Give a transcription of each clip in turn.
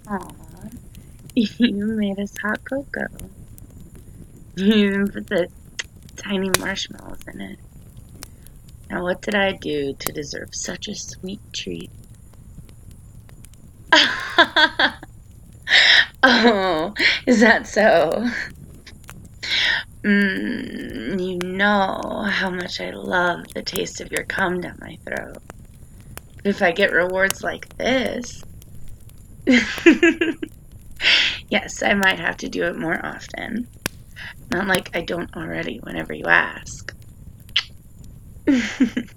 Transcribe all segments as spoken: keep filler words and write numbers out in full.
Aw, you made us hot cocoa. You even put the tiny marshmallows in it. Now, what did I do to deserve such a sweet treat? Oh, is that so? Mmm, you know how much I love the taste of your cum down my throat. But if I get rewards like this, yes, I might have to do it more often. Not like I don't already whenever you ask. mm,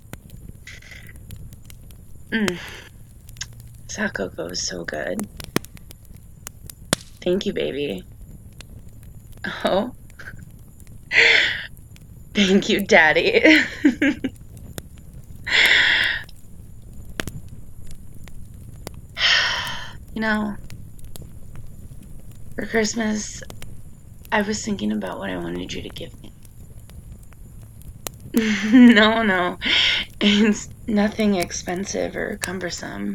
this hot cocoa is so good. Thank you, baby. Oh, thank you, Daddy. You know, for Christmas, I was thinking about what I wanted you to give me. No, no, it's nothing expensive or cumbersome.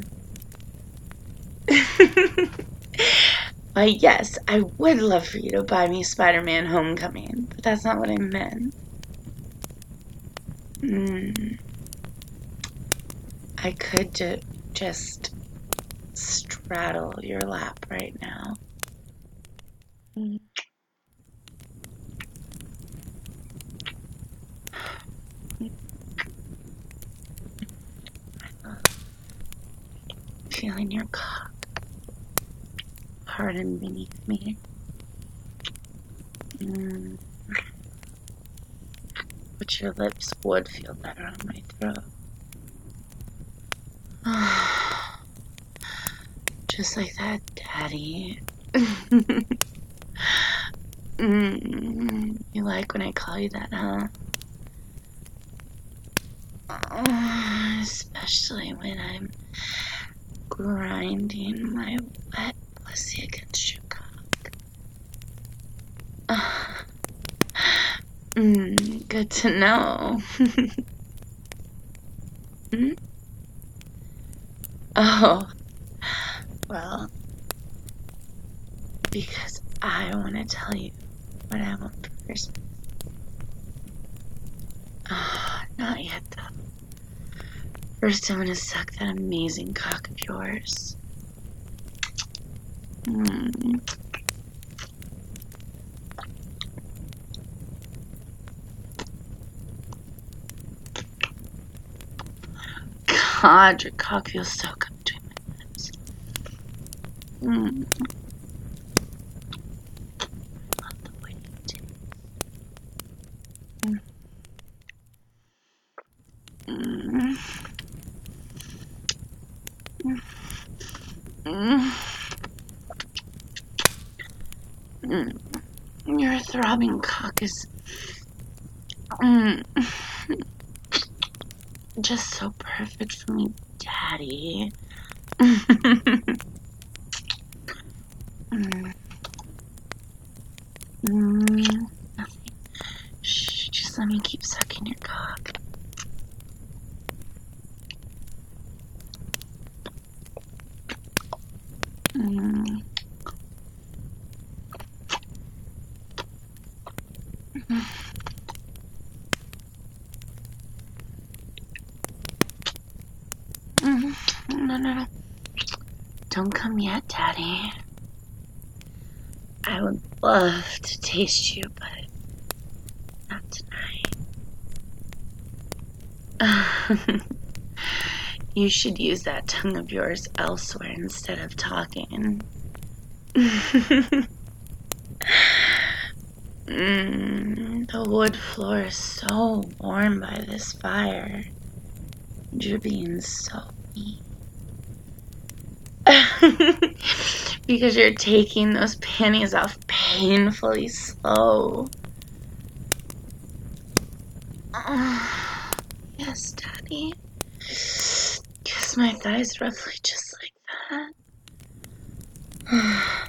Why, yes, I would love for you to buy me Spider-Man Homecoming, but that's not what I meant. Mm, I could ju just straddle your lap right now. Mm. I love feeling your cock harden beneath me. Mm. But your lips would feel better on my throat. Just like that, Daddy. mm, you like when I call you that, huh? Oh, especially when I'm grinding my wet pussy against your cock. Uh, mm, good to know. hmm? Oh, well, because I want to tell you what I want for Christmas. Oh, not yet, though. First, I'm gonna suck that amazing cock of yours. Mm. God, your cock feels so good between my lips. Mm. I love the way you taste. Mm. Mm. Mm. Mm. Your throbbing cock is mm, just so perfect for me, Daddy. mm. Mm. Nothing. Shh, just let me keep sucking your cock. Mm. Mm. No, no, no. Don't come yet, Daddy. I would love to taste you, but not tonight. You should use that tongue of yours elsewhere instead of talking. mm, the wood floor is so warm by this fire. You're being so mean. Because you're taking those panties off painfully slow. Oh, yes, Daddy. Kiss my thighs roughly just like that.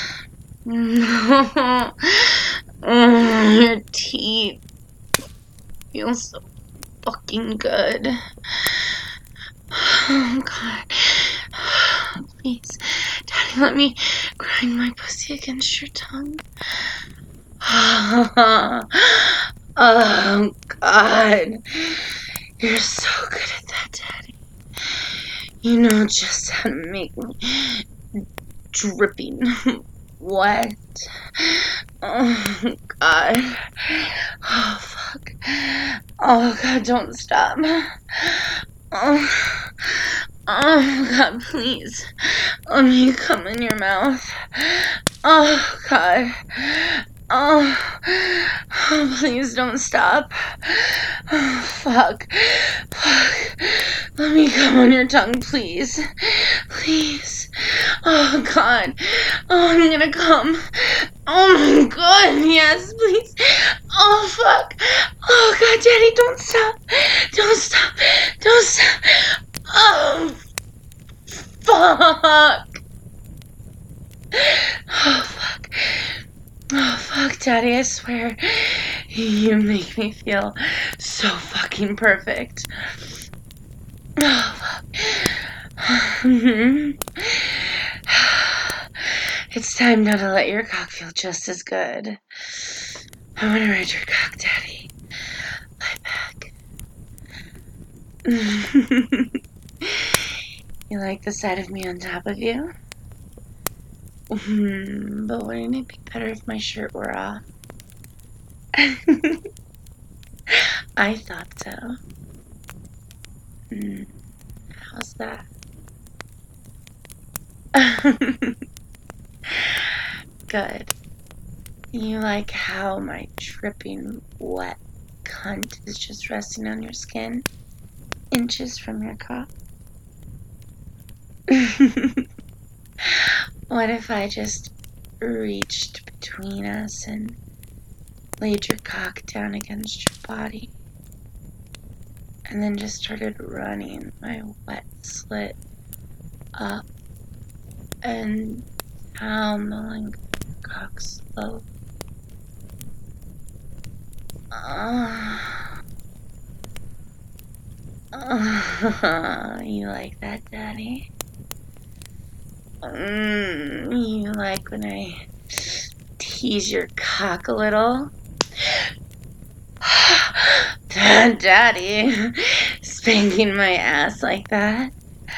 No. Oh, your teeth feel so fucking good. Oh, God. Please, Daddy, let me grind my pussy against your tongue. Oh, God. You're so good at that, Daddy. You know just how to make me dripping wet. Oh, God. Oh, fuck. Oh, God, don't stop. Oh, oh, God, please. Let me come in your mouth. Oh, God. Oh, oh, please don't stop. Oh, fuck. Fuck. Let me come on your tongue, please. Please. Oh, God. Oh, I'm gonna come. Oh, my God. Yes, please. Oh, fuck. Oh, God, Daddy, don't stop. Don't stop. Don't stop. Oh, fuck. Oh, fuck. Oh, fuck, Daddy, I swear. You make me feel so fucking perfect. Oh, fuck. It's time now to let your cock feel just as good. I want to ride your cock, Daddy. Lie back. You like the sight of me on top of you? Mm, but wouldn't it be better if my shirt were off? I thought so. Mm, how's that? Good. You like how my dripping wet cunt is just resting on your skin? Inches from your cock? What if I just reached between us and laid your cock down against your body and then just started running my wet slit up and down the length of your cock slope? Uh, uh, you like that, Daddy? Mm, you like when I tease your cock a little? Daddy, spanking my ass like that?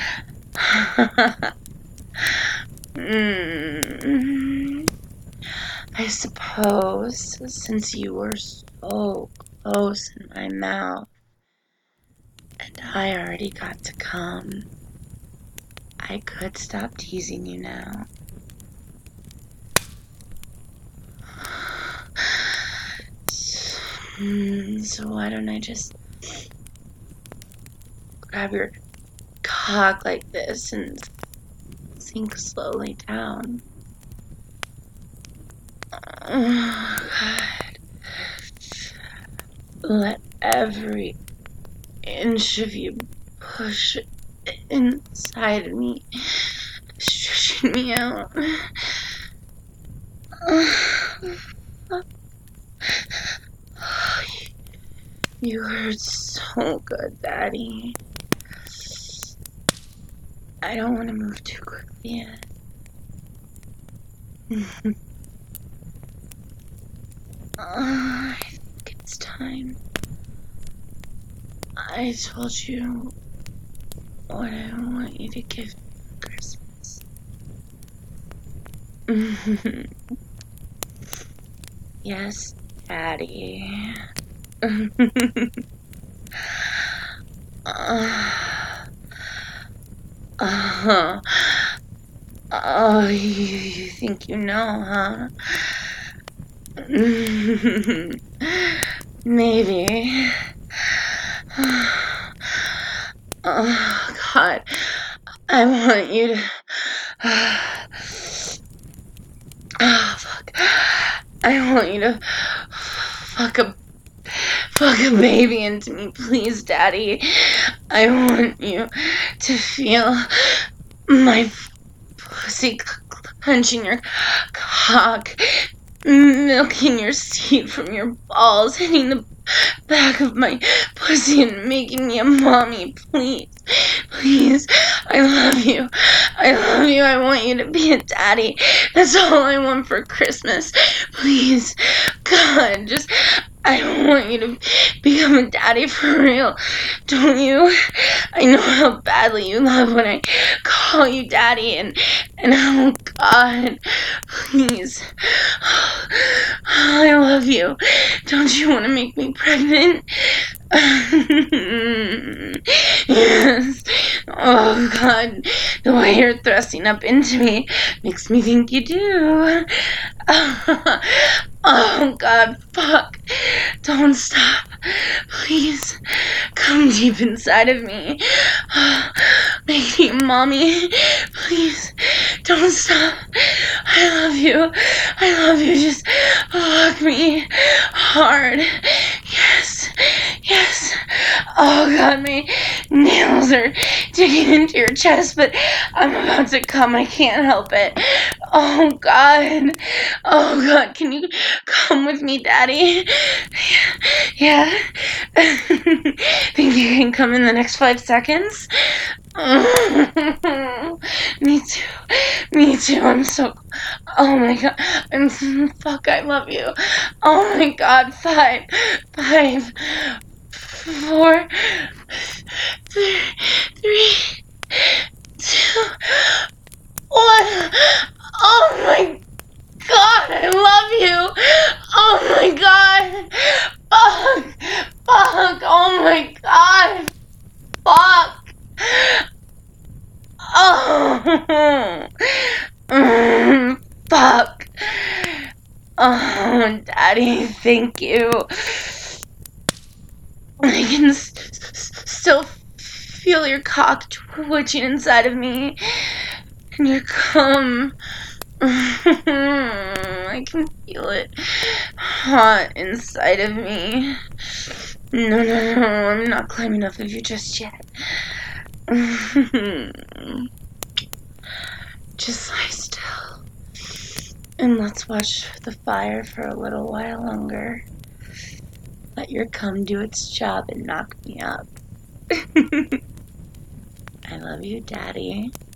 mm, I suppose since you were so close in my mouth and I already got to come, I could stop teasing you now. So why don't I just grab your cock like this and sink slowly down? Oh, God. Let every inch of you push inside of me, stretching me out. You hurt so good, Daddy. I don't want to move too quickly yet. uh, I think it's time. I told you what I want you to give me for Christmas. Yes, Daddy. uh, uh, oh, you, you think you know, huh? Maybe. Oh, God. I want you to... Oh, fuck. I want you to fuck a... Fuck a baby into me, please, Daddy. I want you to feel my pussy clenching your cock, milking your seed from your balls, hitting the back of my pussy and making me a mommy, please. Please, I love you. I love you. I want you to be a daddy. That's all I want for Christmas. Please, God, just, I want you to become a daddy for real. Don't you? I know how badly you love when I call you daddy, and, and oh, God, please. I love you. Don't you want to make me pregnant? Yes. Oh, God. The way you're thrusting up into me makes me think you do. Oh, God. Fuck. Don't stop. Please. Come deep inside of me. Make me mommy. Please. Don't stop. I love you. I love you. Just fuck me hard. Yes. Yes. Oh, God, my nails are digging into your chest, but I'm about to come. I can't help it. Oh, God. Oh, God, can you come with me, Daddy? Yeah. Think you can come in the next five seconds? Me too. Me too. I'm so... Oh, my God. I'm... Fuck, I love you. Oh, my God. Five. Five. Four. Three. Three. Two. One. Oh, my God. I love you. Oh, my God. Fuck. Fuck. Oh, my God. Fuck. Oh. Mm, fuck. Oh, Daddy, thank you. I can s- s- still feel your cock twitching inside of me. And your cum. I can feel it hot inside of me. No, no, no, I'm not climbing off of you just yet. Just lie still. And let's watch the fire for a little while longer. Let your cum do its job and knock me up. I love you, Daddy.